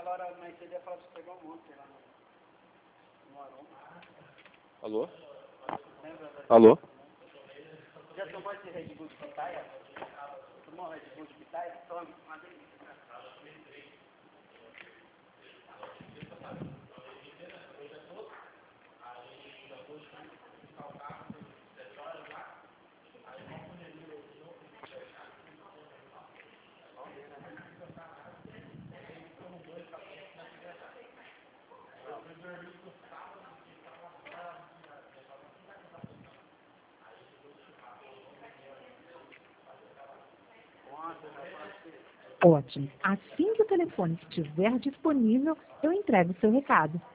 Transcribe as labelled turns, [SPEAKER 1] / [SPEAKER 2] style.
[SPEAKER 1] aquela hora mais cedo ia falar pra você pegar um monte lá no aroma.
[SPEAKER 2] Alô?
[SPEAKER 1] Lembra?
[SPEAKER 2] Alô?
[SPEAKER 1] Já tomou esse Red Bull de pitaia? Tomou Red Bull de pitaia? Tome, uma delícia.
[SPEAKER 3] Ótimo. Assim que o telefone estiver disponível, eu entrego o seu recado.